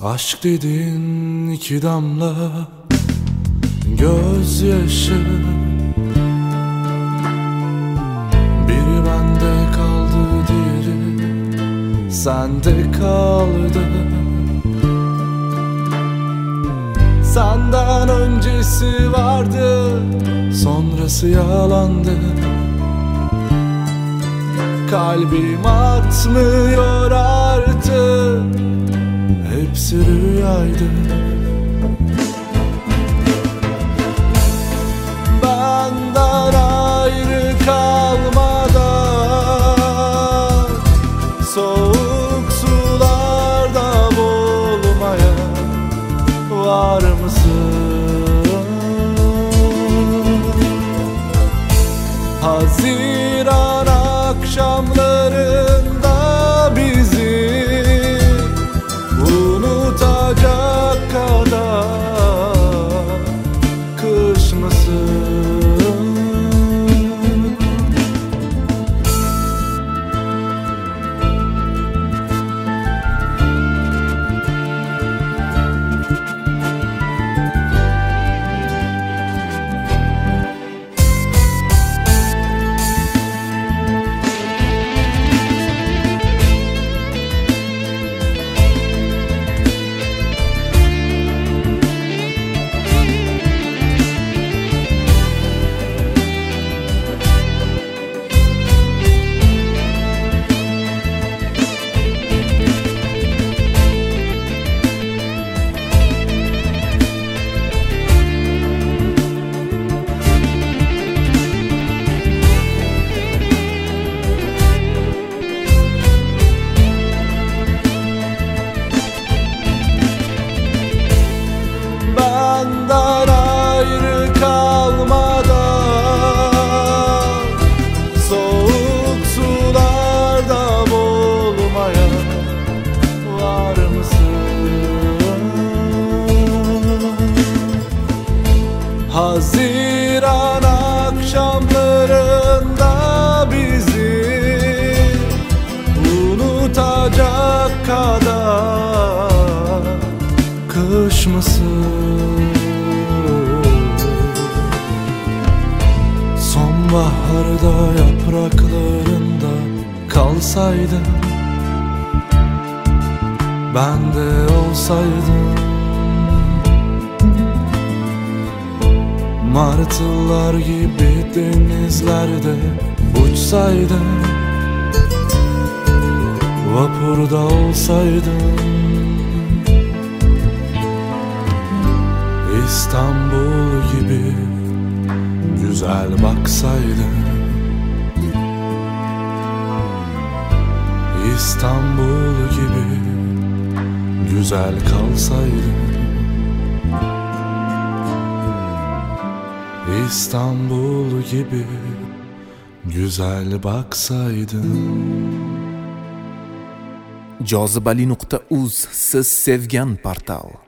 Aşk dediğin iki damla gözyaşı, biri bende kaldı, diğeri sende kaldı. Senden öncesi vardı, sonrası yalandı. Kalbim atmıyor artık, hepsi rüyaydı. Benden ayrı kalmadan soğuk sularda boğulmaya var mısın? Haziran akşamlarında bizi unutacak kadar kış mısın? Benden ayrı kalmadan soğuk sularda boğulmaya var mısın? Haziran akşamlarında bizi unutacak kadar kış mısın? Sonbaharda yapraklarında kalsaydın, ben de olsaydım. Martılar gibi denizlerde uçsaydım, vapurda olsaydım. İstanbul gibi güzel baksaydın, İstanbul gibi güzel kalsaydın, İstanbul gibi güzel baksaydın. Jozibali.uz, siz sevgan portal.